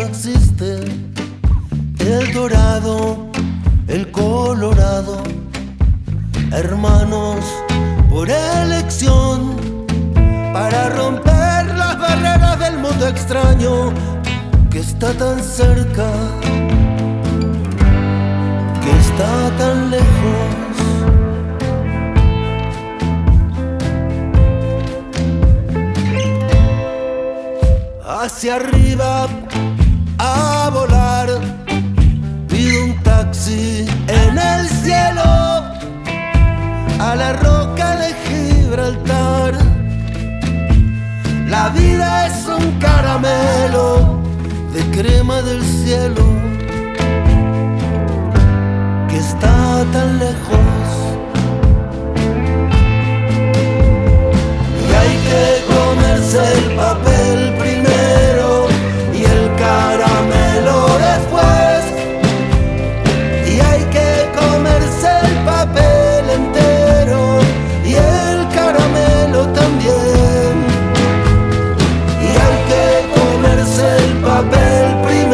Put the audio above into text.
no existe. El dorado, el colorado, hermanos por elección, para romper las barreras del mundo extraño que está tan cerca, que está tan lejos. Hacia arriba a volar, pido un taxi en el cielo, a la roca de Gibraltar. La vida es un caramelo de crema del cielo que está tan lejos. Y hay que comerse el papel primero y el caramelo después. Y hay que comerse el papel entero y el caramelo también. Y hay que comerse el papel primero